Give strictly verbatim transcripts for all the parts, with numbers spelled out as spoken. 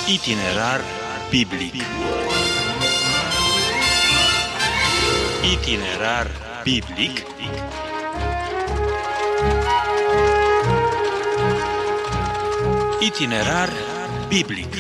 Itinerar biblic. Itinerar biblic. Itinerar biblic.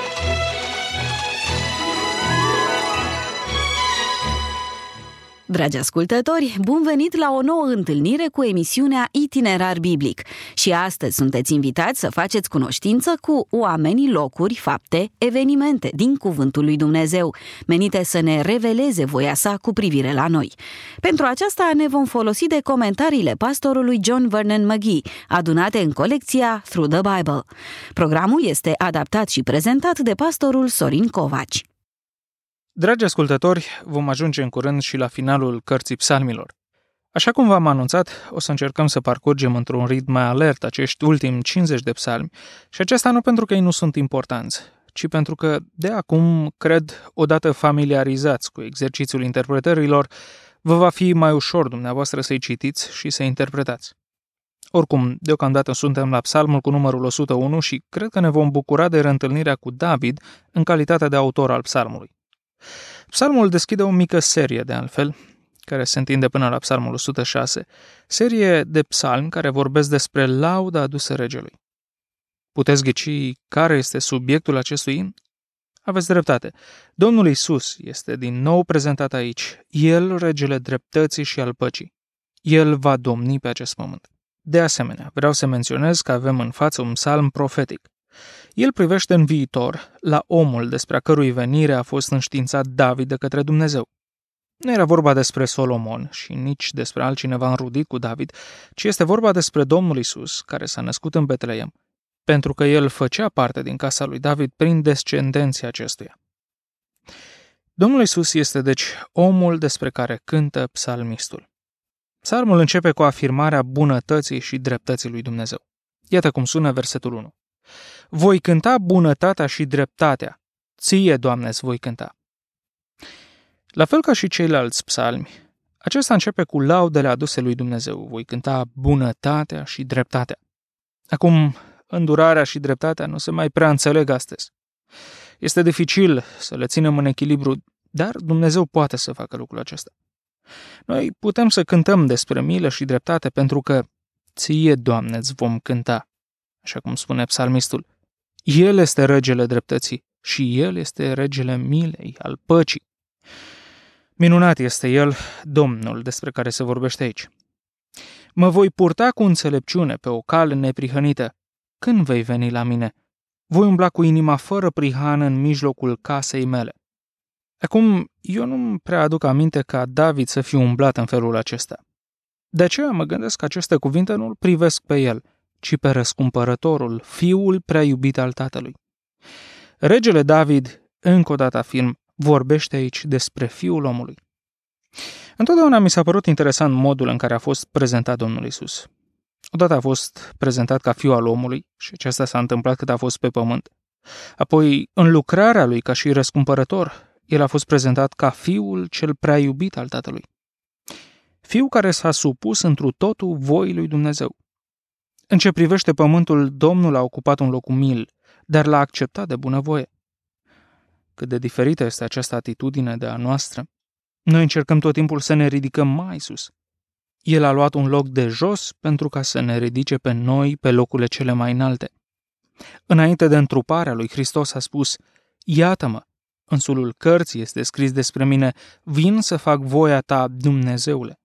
Dragi ascultători, bun venit la o nouă întâlnire cu emisiunea Itinerar Biblic. Și astăzi sunteți invitați să faceți cunoștință cu oamenii, locuri, fapte, evenimente din Cuvântul lui Dumnezeu, menite să ne reveleze voia sa cu privire la noi. Pentru aceasta ne vom folosi de comentariile pastorului John Vernon McGee, adunate în colecția Through the Bible. Programul este adaptat și prezentat de pastorul Sorin Covaci. Dragi ascultători, vom ajunge în curând și la finalul cărții Psalmilor. Așa cum v-am anunțat, o să încercăm să parcurgem într-un ritm mai alert acești ultimi cincizeci de psalmi, și aceasta nu pentru că ei nu sunt importanți, ci pentru că, de acum, cred, odată familiarizați cu exercițiul interpretărilor, vă va fi mai ușor dumneavoastră să-i citiți și să-i interpretați. Oricum, deocamdată suntem la psalmul cu numărul o sută unu și cred că ne vom bucura de reîntâlnirea cu David în calitate de autor al psalmului. Psalmul deschide o mică serie, de altfel, care se întinde până la psalmul o sută șase, serie de psalmi care vorbesc despre lauda adusă regelui. Puteți ghici care este subiectul acestui imn? Aveți dreptate. Domnul Iisus este din nou prezentat aici, El, regele dreptății și al păcii. El va domni pe acest pământ. De asemenea, vreau să menționez că avem în față un psalm profetic. El privește în viitor, la omul despre a cărui venire a fost înștiințat David de către Dumnezeu. Nu era vorba despre Solomon și nici despre altcineva înrudit cu David, ci este vorba despre Domnul Iisus, care s-a născut în Betleem, pentru că el făcea parte din casa lui David prin descendenția acestuia. Domnul Iisus este deci omul despre care cântă psalmistul. Psalmul începe cu afirmarea bunătății și dreptății lui Dumnezeu. Iată cum sună versetul unu. Voi cânta bunătatea și dreptatea. Ție, Doamne, îți voi cânta. La fel ca și ceilalți psalmi, acesta începe cu laudele aduse lui Dumnezeu. Voi cânta bunătatea și dreptatea. Acum, îndurarea și dreptatea nu se mai prea înțeleg astăzi. Este dificil să le ținem în echilibru, dar Dumnezeu poate să facă lucrul acesta. Noi putem să cântăm despre milă și dreptate pentru că ție, Doamne, îți vom cânta. Așa cum spune psalmistul, El este regele dreptății și El este regele milei, al păcii. Minunat este El, Domnul, despre care se vorbește aici. Mă voi purta cu înțelepciune pe o cale neprihănită. Când vei veni la mine? Voi umbla cu inima fără prihană în mijlocul casei mele. Acum, eu nu prea aduc aminte ca David să fie umblat în felul acesta. De aceea mă gândesc că aceste cuvinte nu îl privesc pe el, ci pe răscumpărătorul, fiul prea iubit al tatălui. Regele David, încă o dată afirm, vorbește aici despre fiul omului. Întotdeauna mi s-a părut interesant modul în care a fost prezentat Domnul Iisus. Odată a fost prezentat ca fiul al omului și aceasta s-a întâmplat cât a fost pe pământ. Apoi, în lucrarea lui ca și răscumpărător, el a fost prezentat ca fiul cel prea iubit al tatălui. Fiul care s-a supus întru totul voii lui Dumnezeu. În ce privește pământul, Domnul a ocupat un loc umil, dar l-a acceptat de bunăvoie. Cât de diferită este această atitudine de a noastră. Noi încercăm tot timpul să ne ridicăm mai sus. El a luat un loc de jos pentru ca să ne ridice pe noi pe locurile cele mai înalte. Înainte de întruparea lui Hristos a spus, iată-mă, în sulul cărții este scris despre mine, vin să fac voia ta, Dumnezeule.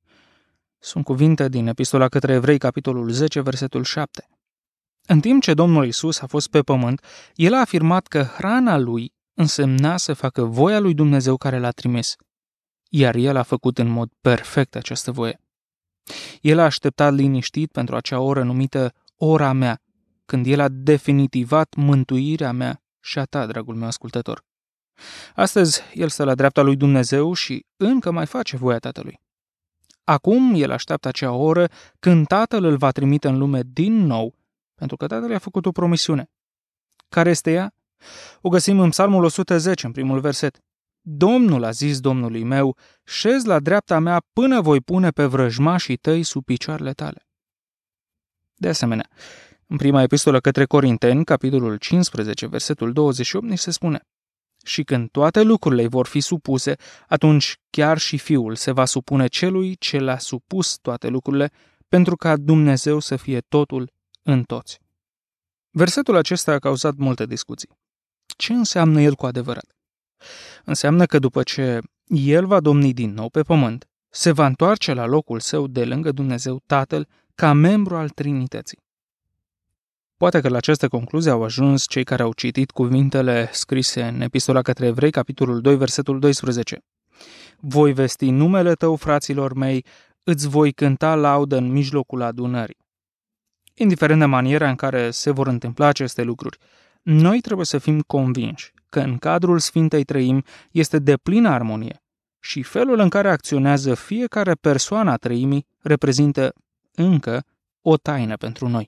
Sunt cuvinte din Epistola către Evrei, capitolul zece, versetul șapte. În timp ce Domnul Iisus a fost pe pământ, El a afirmat că hrana Lui însemna să facă voia lui Dumnezeu care L-a trimis, iar El a făcut în mod perfect această voie. El a așteptat liniștit pentru acea oră numită ora mea, când El a definitivat mântuirea mea și a ta, dragul meu ascultător. Astăzi El stă la dreapta lui Dumnezeu și încă mai face voia Tatălui. Acum El așteaptă acea oră când Tatăl îl va trimite în lume din nou, pentru că Tatăl i-a făcut o promisiune. Care este ea? O găsim în Psalmul o sută zece, în primul verset. Domnul a zis Domnului meu, șezi la dreapta mea până voi pune pe vrăjmașii tăi sub picioarele tale. De asemenea, În prima epistolă către Corinteni, capitolul cincisprezece, versetul douăzeci și opt, ni se spune: și când toate lucrurile vor fi supuse, atunci chiar și Fiul se va supune celui ce l-a supus toate lucrurile, pentru ca Dumnezeu să fie totul în toți. Versetul acesta a cauzat multe discuții. Ce înseamnă el cu adevărat? Înseamnă că după ce el va domni din nou pe pământ, se va întoarce la locul său de lângă Dumnezeu Tatăl ca membru al Trinității. Poate că la această concluzie au ajuns cei care au citit cuvintele scrise în Epistola către Evrei, capitolul doi, versetul doisprezece. Voi vesti numele tău, fraților mei, îți voi cânta laudă în mijlocul adunării. Indiferent de maniera în care se vor întâmpla aceste lucruri, noi trebuie să fim convinși că în cadrul Sfintei Treimi este deplină armonie și felul în care acționează fiecare persoană a Treimii reprezintă încă o taină pentru noi.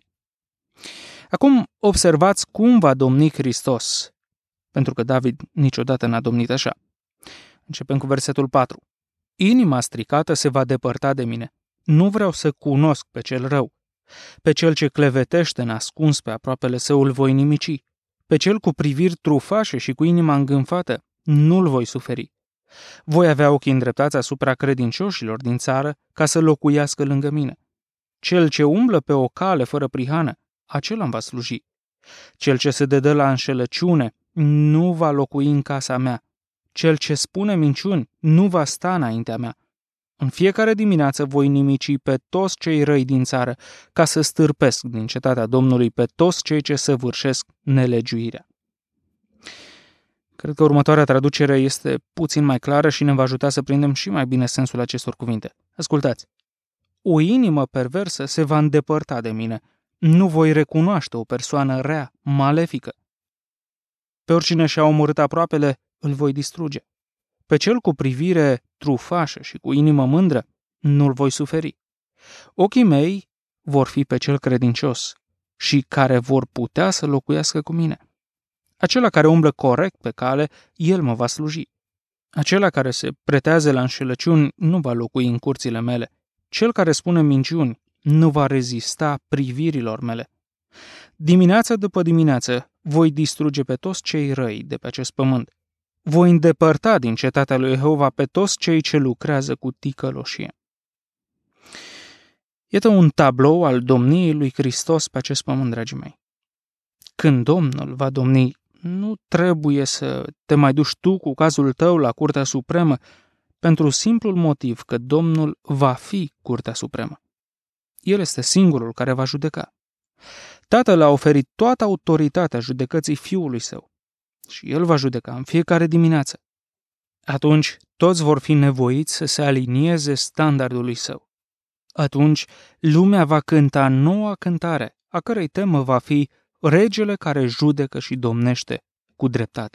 Acum observați cum va domni Hristos, pentru că David niciodată n-a domnit așa. Începem cu versetul patru. Inima stricată se va depărta de mine. Nu vreau să cunosc pe cel rău. Pe cel ce clevetește nascuns pe aproapele său îl voi nimici. Pe cel cu priviri trufașe și cu inima îngânfată nu-l voi suferi. Voi avea ochii îndreptați asupra credincioșilor din țară ca să locuiască lângă mine. Cel ce umblă pe o cale fără prihană, acela îmi va sluji. Cel ce se dedă la înșelăciune nu va locui în casa mea. Cel ce spune minciuni nu va sta înaintea mea. În fiecare dimineață voi nimici pe toți cei răi din țară, ca să stârpesc din cetatea Domnului pe toți cei ce săvârșesc nelegiuirea. Cred că următoarea traducere este puțin mai clară și ne va ajuta să prindem și mai bine sensul acestor cuvinte. Ascultați! O inimă perversă se va îndepărta de mine. Nu voi recunoaște o persoană rea, malefică. Pe oricine și-a omorât aproapele, îl voi distruge. Pe cel cu privire trufașă și cu inimă mândră, nu-l voi suferi. Ochii mei vor fi pe cel credincios și care vor putea să locuiască cu mine. Acela care umblă corect pe cale, el mă va sluji. Acela care se pretează la înșelăciuni nu va locui în curțile mele. Cel care spune minciuni nu va rezista privirilor mele. Dimineața după dimineață voi distruge pe toți cei răi de pe acest pământ. Voi îndepărta din cetatea lui Jehova pe toți cei ce lucrează cu ticăloșie. Iată un tablou al domniei lui Hristos pe acest pământ, dragii mei. Când Domnul va domni, nu trebuie să te mai duci tu cu cazul tău la Curtea Supremă, pentru simplul motiv că Domnul va fi Curtea Supremă. El este singurul care va judeca. Tatăl a oferit toată autoritatea judecății Fiului Său și El va judeca în fiecare dimineață. Atunci toți vor fi nevoiți să se alinieze standardului Său. Atunci lumea va cânta noua cântare, a cărei temă va fi Regele care judecă și domnește cu dreptate.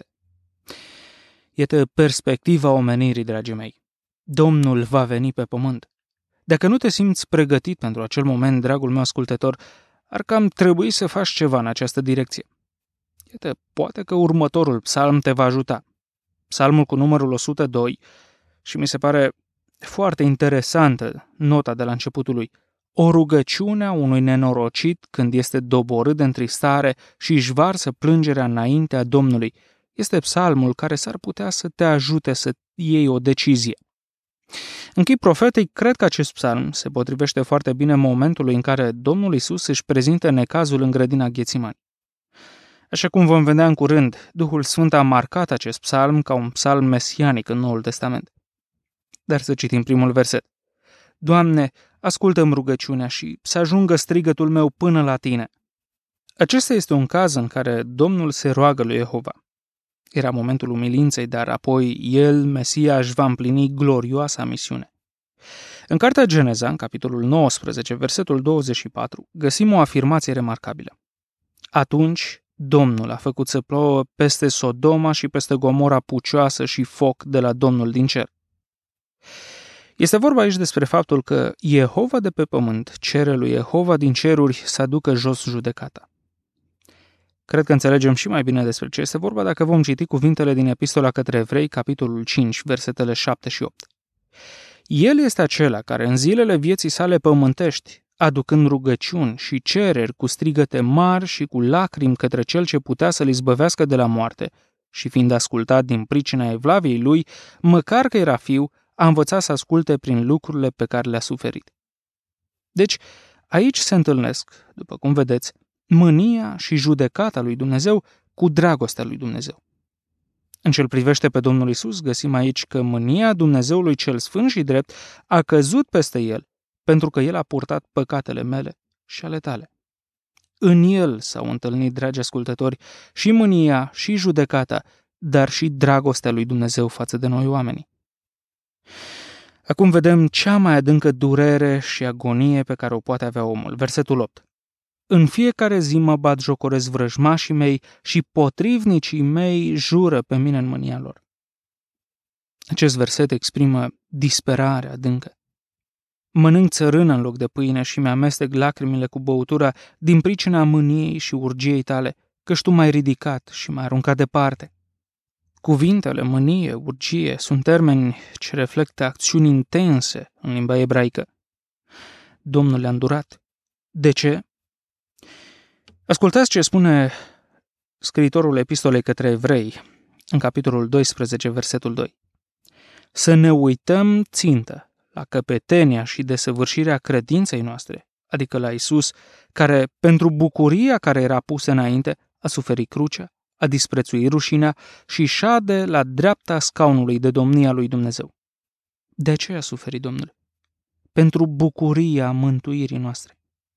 Iată perspectiva omenirii, dragii mei. Domnul va veni pe pământ. Dacă nu te simți pregătit pentru acel moment, dragul meu ascultător, ar cam trebui să faci ceva în această direcție. Iată, poate că următorul psalm te va ajuta. Psalmul cu numărul o sută doi, și mi se pare foarte interesantă nota de la începutul lui. O rugăciune a unui nenorocit când este doborât de întristare și își varsă plângerea înaintea Domnului. Este psalmul care s-ar putea să te ajute să iei o decizie. În chip profetic, cred că acest psalm se potrivește foarte bine momentului în care Domnul Iisus își prezintă necazul în grădina Ghețimani. Așa cum vom vedea în curând, Duhul Sfânt a marcat acest psalm ca un psalm mesianic în Noul Testament. Dar să citim primul verset. Doamne, ascultă-mi rugăciunea și să ajungă strigătul meu până la Tine. Acesta este un caz în care Domnul se roagă lui Jehova. Era momentul umilinței, dar apoi El, Mesia, își va împlini glorioasa misiune. În cartea Geneza, în capitolul nouăsprezece, versetul douăzeci și patru, găsim o afirmație remarcabilă. Atunci Domnul a făcut să plouă peste Sodoma și peste Gomora pucioasă și foc de la Domnul din cer. Este vorba aici despre faptul că Jehova de pe pământ cere lui Jehova din ceruri să aducă jos judecata. Cred că înțelegem și mai bine despre ce este vorba dacă vom citi cuvintele din Epistola către Evrei, capitolul cinci, versetele șapte și opt. El este acela care în zilele vieții sale pământești aducând rugăciuni și cereri cu strigăte mari și cu lacrimi către cel ce putea să-l izbăvească de la moarte, și fiind ascultat din pricina evlaviei lui, măcar că era fiu, a învățat să asculte prin lucrurile pe care le-a suferit. Deci, aici se întâlnesc, după cum vedeți, mânia și judecata lui Dumnezeu cu dragostea lui Dumnezeu. În ce-l privește pe Domnul Iisus, găsim aici că mânia Dumnezeului cel sfânt și drept a căzut peste el, pentru că el a purtat păcatele mele și ale tale. În el s-au întâlnit, dragi ascultători, și mânia și judecata, dar și dragostea lui Dumnezeu față de noi oamenii. Acum vedem cea mai adâncă durere și agonie pe care o poate avea omul. Versetul opt. În fiecare zi mă batjocoresc vrăjmașii mei și potrivnicii mei jură pe mine în mânia lor. Acest verset exprimă disperarea adâncă. Mănânc țărână în loc de pâine și mi-amestec lacrimile cu băutura din pricina mâniei și urgiei tale, căci tu m-ai ridicat și m-ai aruncat departe. Cuvintele mânie, urgie sunt termeni ce reflectă acțiuni intense în limba ebraică. Domnul le-a îndurat. De ce? Ascultați ce spune scriitorul epistolei către evrei, în capitolul doisprezece, versetul doi. Să ne uităm țintă la căpetenia și desăvârșirea credinței noastre, adică la Isus, care, pentru bucuria care era pusă înainte, a suferit crucea, a disprețuit rușinea și șade la dreapta scaunului de domnia lui Dumnezeu. De ce a suferit Domnul? Pentru bucuria mântuirii noastre.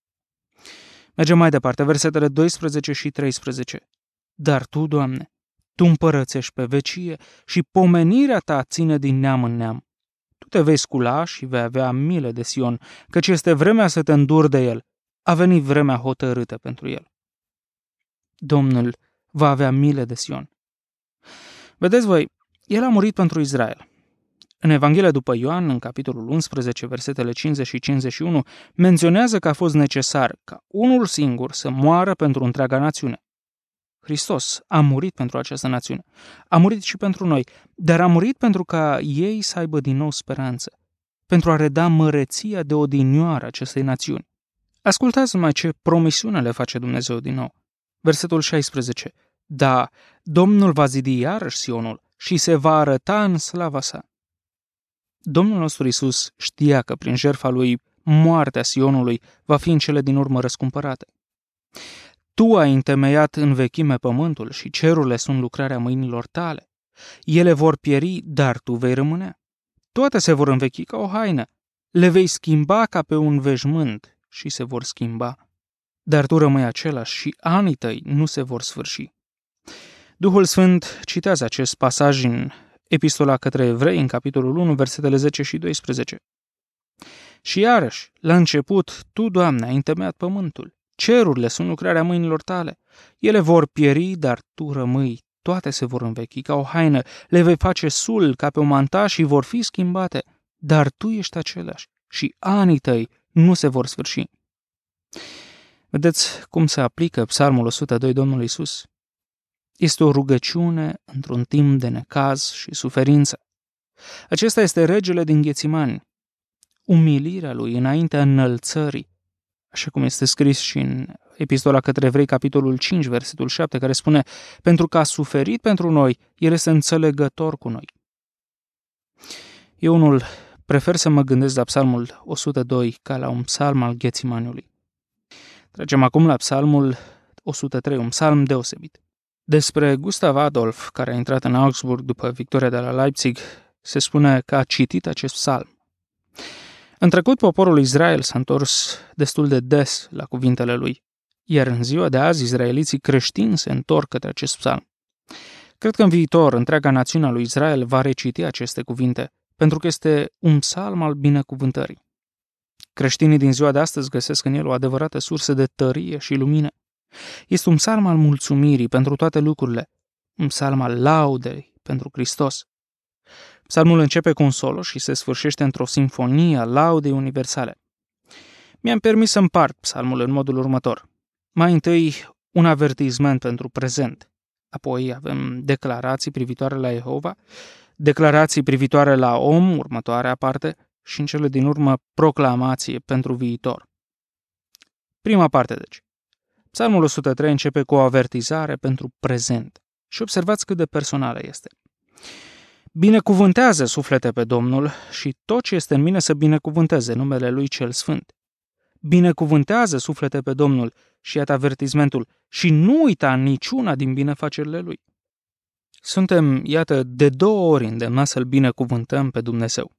Mergem mai departe, versetele doisprezece și treisprezece. Dar tu, Doamne, tu împărățești pe vecie și pomenirea ta ține din neam în neam. Tu te vei scula și vei avea milă de Sion, căci este vremea să te înduri de el. A venit vremea hotărâtă pentru el. Domnul va avea milă de Sion. Vedeți voi, el a murit pentru Israel. În Evanghelia după Ioan, în capitolul unsprezece, versetele cincizeci și cincizeci și unu, menționează că a fost necesar ca unul singur să moară pentru întreaga națiune. Hristos a murit pentru această națiune. A murit și pentru noi, dar a murit pentru ca ei să aibă din nou speranță, pentru a reda măreția de odinioară acestei națiuni. Ascultați numai ce promisiune le face Dumnezeu din nou. Versetul șaisprezece. Da, Domnul va zidi iarăși Sionul și se va arăta în slava sa. Domnul nostru Iisus știa că prin jertfa lui moartea Sionului va fi în cele din urmă răscumpărată. Tu ai întemeiat în vechime pământul și cerurile sunt lucrarea mâinilor tale. Ele vor pieri, dar tu vei rămâne. Toate se vor învechi ca o haină. Le vei schimba ca pe un veșmânt și se vor schimba. Dar tu rămâi același și anii tăi nu se vor sfârși. Duhul Sfânt citează acest pasaj în Epistola către Evrei, în capitolul unu, versetele zece și doisprezece. Și iarăși, la început, tu, Doamne, ai întemeiat pământul. Cerurile sunt lucrarea mâinilor tale. Ele vor pieri, dar tu rămâi. Toate se vor învechi ca o haină. Le vei face sul ca pe o manta și vor fi schimbate. Dar tu ești același și anii tăi nu se vor sfârși. Vedeți cum se aplică Psalmul o sută doi Domnului Iisus? Este o rugăciune într-un timp de necaz și suferință. Acesta este regele din Ghețimani. Umilirea lui înaintea înălțării, așa cum este scris și în Epistola către Evrei, capitolul cinci, versetul șapte, care spune: pentru că a suferit pentru noi, el este înțelegător cu noi. Eu unul prefer să mă gândesc la Psalmul o sută doi ca la un psalm al Ghețimaniului. Trecem acum la Psalmul o sută trei, un psalm deosebit. Despre Gustav Adolf, care a intrat în Augsburg după victoria de la Leipzig, se spune că a citit acest psalm. În trecut, poporul Israel s-a întors destul de des la cuvintele lui, iar în ziua de azi, izraeliții creștini se întorc către acest psalm. Cred că în viitor, întreaga națiune a lui Israel va reciti aceste cuvinte, pentru că este un psalm al binecuvântării. Creștinii din ziua de astăzi găsesc în el o adevărată sursă de tărie și lumină. Este un psalm al mulțumirii pentru toate lucrurile, un psalm al laudei pentru Hristos. Psalmul începe cu un solo și se sfârșește într-o simfonie a laudei universale. Mi-am permis să împart psalmul în modul următor. Mai întâi, un avertisment pentru prezent. Apoi avem declarații privitoare la Jehova, declarații privitoare la om, următoarea parte, și în cele din urmă proclamație pentru viitor. Prima parte, deci. Psalmul o sută trei începe cu o avertizare pentru prezent. Și observați cât de personală este. Binecuvântează, suflete, pe Domnul și tot ce este în mine să binecuvânteze numele Lui cel Sfânt. Binecuvântează, suflete, pe Domnul și iată avertizmentul și nu uita niciuna din binefacerile Lui. Suntem, iată, de două ori îndemnați să-L binecuvântăm pe Dumnezeu.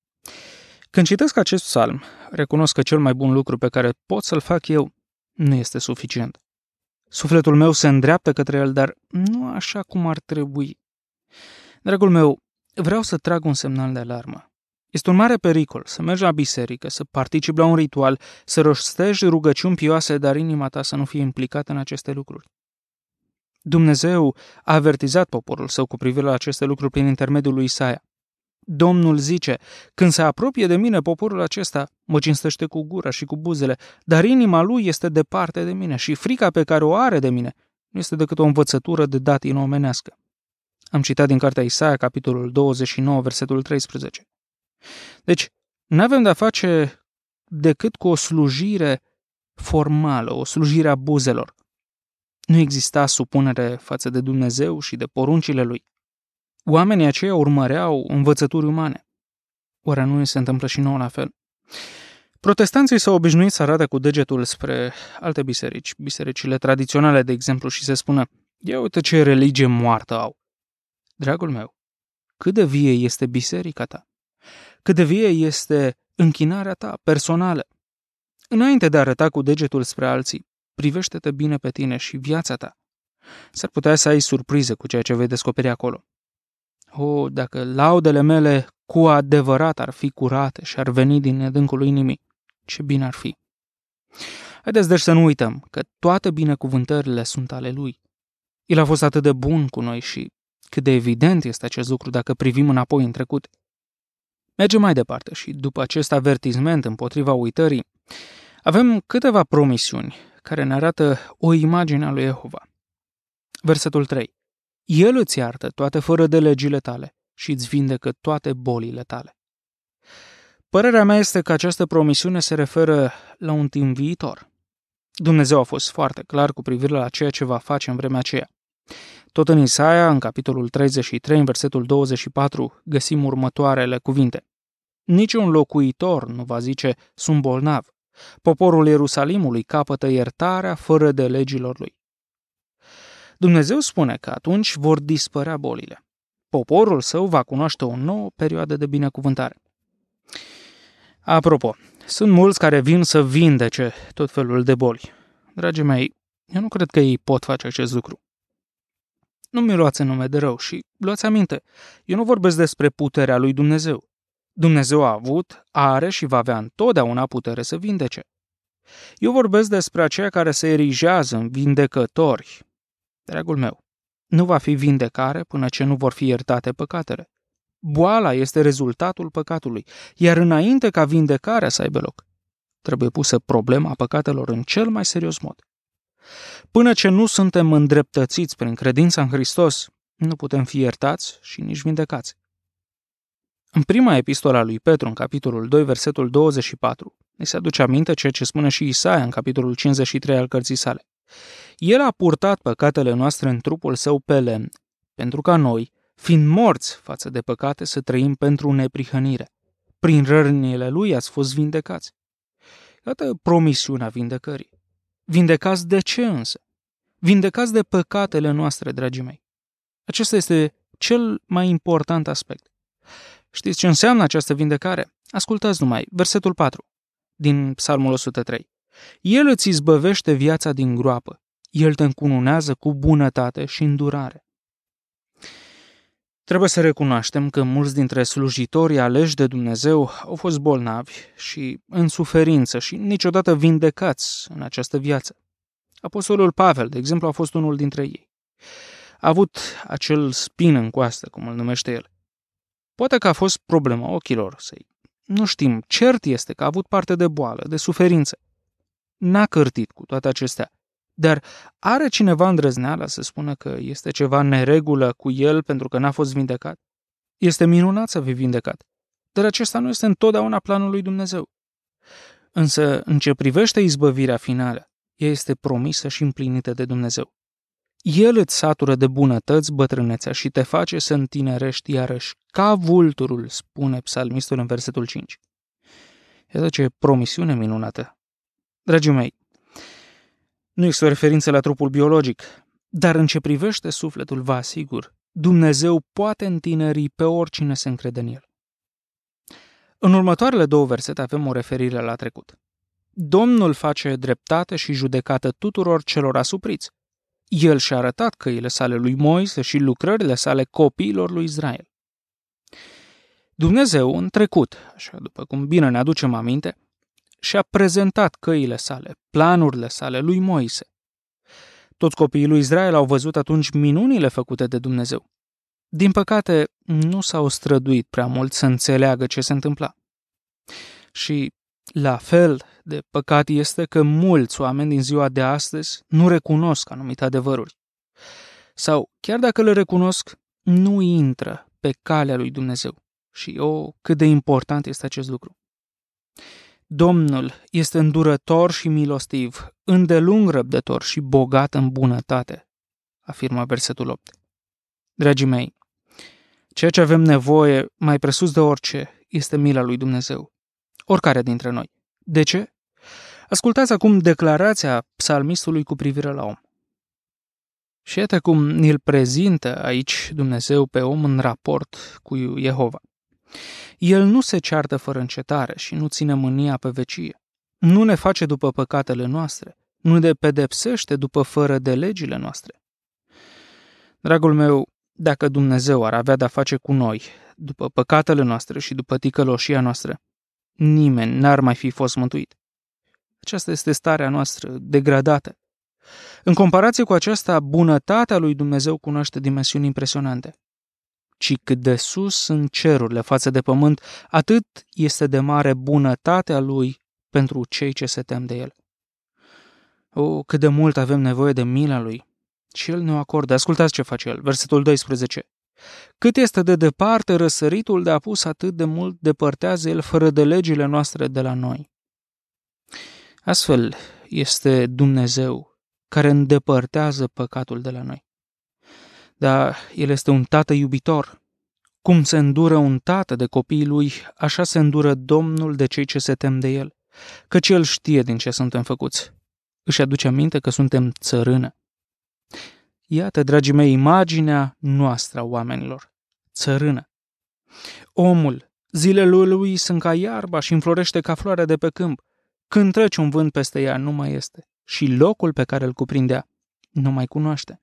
Când citesc acest psalm, recunosc că cel mai bun lucru pe care pot să-l fac eu nu este suficient. Sufletul meu se îndreaptă către el, dar nu așa cum ar trebui. Dragul meu, vreau să trag un semnal de alarmă. Este un mare pericol să mergi la biserică, să participi la un ritual, să rostești rugăciuni pioase, dar inima ta să nu fie implicată în aceste lucruri. Dumnezeu a avertizat poporul său cu privire la aceste lucruri prin intermediul lui Isaia. Domnul zice, când se apropie de mine poporul acesta, mă cinstește cu gura și cu buzele, dar inima lui este departe de mine și frica pe care o are de mine nu este decât o învățătură de datină omenească. Am citat din cartea Isaia, capitolul douăzeci și nouă, versetul treisprezece. Deci, nu avem de-a face decât cu o slujire formală, o slujire a buzelor. Nu exista supunere față de Dumnezeu și de poruncile Lui. Oamenii aceia urmăreau învățături umane. Oare nu se întâmplă și nouă la fel? Protestanții s-au obișnuit să arată cu degetul spre alte biserici, bisericile tradiționale, de exemplu, și se spună, ia uite ce religie moartă au. Dragul meu, cât de vie este biserica ta? Cât de vie este închinarea ta personală? Înainte de a arăta cu degetul spre alții, privește-te bine pe tine și viața ta. S-ar putea să ai surprize cu ceea ce vei descoperi acolo. O, dacă laudele mele cu adevărat ar fi curate și ar veni din adâncul inimii, ce bine ar fi. Haideți deci să nu uităm că toate binecuvântările sunt ale Lui. El a fost atât de bun cu noi și cât de evident este acest lucru dacă privim înapoi în trecut. Mergem mai departe și după acest avertisment împotriva uitării, avem câteva promisiuni care ne arată o imagine a lui Jehova. Versetul trei. El îți iartă toate fără de legile tale și îți vindecă toate bolile tale. Părerea mea este că această promisiune se referă la un timp viitor. Dumnezeu a fost foarte clar cu privire la ceea ce va face în vremea aceea. Tot în Isaia, în capitolul treizeci și trei, în versetul douăzeci și patru, găsim următoarele cuvinte. Niciun locuitor nu va zice, sunt bolnav. Poporul Ierusalimului capătă iertarea fără de legilor lui. Dumnezeu spune că atunci vor dispărea bolile. Poporul său va cunoaște o nouă perioadă de binecuvântare. Apropo, sunt mulți care vin să vindece tot felul de boli. Dragii mei, eu nu cred că ei pot face acest lucru. Nu mi luați în nume de rău și luați aminte, eu nu vorbesc despre puterea lui Dumnezeu. Dumnezeu a avut, are și va avea întotdeauna putere să vindece. Eu vorbesc despre aceia care se erigează în vindecători. Dragul meu, nu va fi vindecare până ce nu vor fi iertate păcatele. Boala este rezultatul păcatului, iar înainte ca vindecarea să aibă loc, trebuie pusă problema păcatelor în cel mai serios mod. Până ce nu suntem îndreptățiți prin credința în Hristos, nu putem fi iertați și nici vindecați. În prima epistolă a lui Petru, în capitolul doi, versetul douăzeci și patru, ne se aduce aminte ceea ce spune și Isaia în capitolul cincizeci și trei al cărții sale. El a purtat păcatele noastre în trupul său pe lemn, pentru ca noi, fiind morți față de păcate, să trăim pentru neprihănire. Prin rănile lui ați fost vindecați. Iată promisiunea vindecării. Vindecați de ce însă? Vindecați de păcatele noastre, dragii mei. Acesta este cel mai important aspect. Știți ce înseamnă această vindecare? Ascultați numai, versetul patru, din Psalmul o sută trei. El îți izbăvește viața din groapă. El te încununează cu bunătate și îndurare. Trebuie să recunoaștem că mulți dintre slujitorii aleși de Dumnezeu au fost bolnavi și în suferință și niciodată vindecați în această viață. Apostolul Pavel, de exemplu, a fost unul dintre ei. A avut acel spin în coastă, cum îl numește el. Poate că a fost problema ochilor săi. Nu știm, cert este că a avut parte de boală, de suferință. N-a cârtit cu toate acestea. Dar are cineva îndrăzneala să spună că este ceva în neregulă cu el pentru că n-a fost vindecat? Este minunat să fii vindecat, dar acesta nu este întotdeauna planul lui Dumnezeu. Însă, în ce privește izbăvirea finală, ea este promisă și împlinită de Dumnezeu. El îți satură de bunătăți bătrânețea și te face să întinerești iarăși ca vulturul, spune psalmistul în versetul cinci. Iată ce promisiune minunată. Dragii mei, nu este o referință la trupul biologic, dar în ce privește sufletul, vă asigur, Dumnezeu poate întineri pe oricine se încrede în el. În următoarele două versete avem o referire la trecut. Domnul face dreptate și judecată tuturor celor asupriți. El și-a arătat căile sale lui Moise și lucrările sale copiilor lui Israel. Dumnezeu, în trecut, așa după cum bine ne aducem aminte, și-a prezentat căile sale, planurile sale lui Moise. Toți copiii lui Israel au văzut atunci minunile făcute de Dumnezeu. Din păcate, nu s-au străduit prea mult să înțeleagă ce se întâmpla. Și, la fel de păcat este că mulți oameni din ziua de astăzi nu recunosc anumite adevăruri. Sau, chiar dacă le recunosc, nu intră pe calea lui Dumnezeu. Și, o, cât de important este acest lucru. Domnul este îndurător și milostiv, îndelung răbdător și bogat în bunătate, afirmă versetul opt. Dragii mei, ceea ce avem nevoie mai presus de orice este mila lui Dumnezeu, oricare dintre noi. De ce? Ascultați acum declarația psalmistului cu privire la om. Și iată cum îl prezintă aici Dumnezeu pe om în raport cu Jehova. El nu se ceartă fără încetare și nu ține mânia pe vecie. Nu ne face după păcatele noastre, nu ne pedepsește după fără de legile noastre. Dragul meu, dacă Dumnezeu ar avea de-a face cu noi, după păcatele noastre și după ticăloșia noastră, nimeni n-ar mai fi fost mântuit. Aceasta este starea noastră degradată. În comparație cu aceasta, bunătatea lui Dumnezeu cunoaște dimensiuni impresionante. Ci cât de sus sunt cerurile față de pământ, atât este de mare bunătatea lui pentru cei ce se tem de el. O, cât de mult avem nevoie de mila lui. Și el ne-o acordă. Ascultați ce face el. Versetul doisprezece. Cât este de departe răsăritul de apus, atât de mult depărtează el fără de legile noastre de la noi. Astfel este Dumnezeu care îndepărtează păcatul de la noi. Dar el este un tată iubitor. Cum se îndură un tată de copiii lui, așa se îndură Domnul de cei ce se tem de el, căci el știe din ce suntem făcuți. Își aduce aminte că suntem țărână. Iată, dragii mei, imaginea noastră a oamenilor. Țărână. Omul, zilele lui sunt ca iarba și înflorește ca floarea de pe câmp. Când trece un vânt peste ea, nu mai este. Și locul pe care îl cuprindea nu mai cunoaște.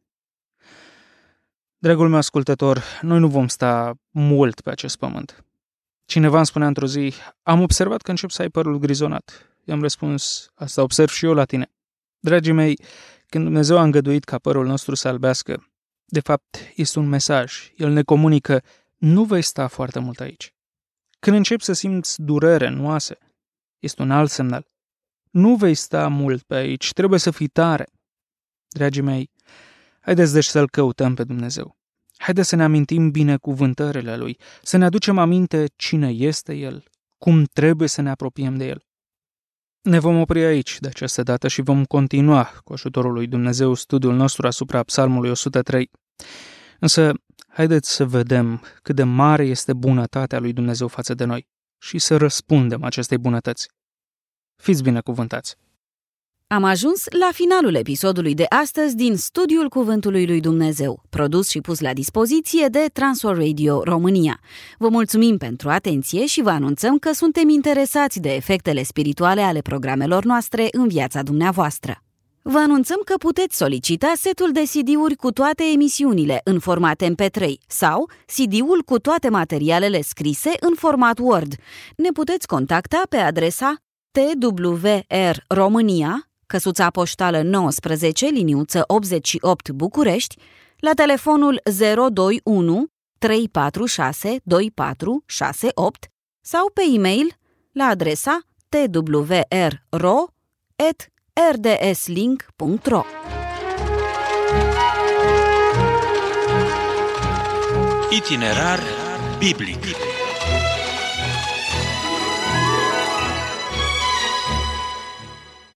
Dragul meu ascultător, noi nu vom sta mult pe acest pământ. Cineva îmi spunea într-o zi, am observat că încep să ai părul grizonat. I-am răspuns, asta observ și eu la tine. Dragii mei, când Dumnezeu a îngăduit ca părul nostru să albească, de fapt este un mesaj. El ne comunică, nu vei sta foarte mult aici. Când începi să simți durere în oase, este un alt semnal. Nu vei sta mult pe aici, trebuie să fii tare. Dragii mei, haideți deci să-L căutăm pe Dumnezeu. Haideți să ne amintim binecuvântările Lui, să ne aducem aminte cine este El, cum trebuie să ne apropiem de El. Ne vom opri aici de această dată și vom continua cu ajutorul lui Dumnezeu studiul nostru asupra Psalmului o sută trei. Însă, haideți să vedem cât de mare este bunătatea lui Dumnezeu față de noi și să răspundem acestei bunătăți. Fiți binecuvântați! Am ajuns la finalul episodului de astăzi din Studiul Cuvântului lui Dumnezeu, produs și pus la dispoziție de Transworld Radio România. Vă mulțumim pentru atenție și vă anunțăm că suntem interesați de efectele spirituale ale programelor noastre în viața dumneavoastră. Vă anunțăm că puteți solicita setul de C D-uri cu toate emisiunile în format M P trei sau C D-ul cu toate materialele scrise în format Word. Ne puteți contacta pe adresa T W R România, căsuța poștală nouăsprezece, liniuță optzeci și opt București, la telefonul zero doi unu trei patru șase doi patru șase opt sau pe e-mail la adresa t w r r o at r d s link punct r o. Itinerar biblic.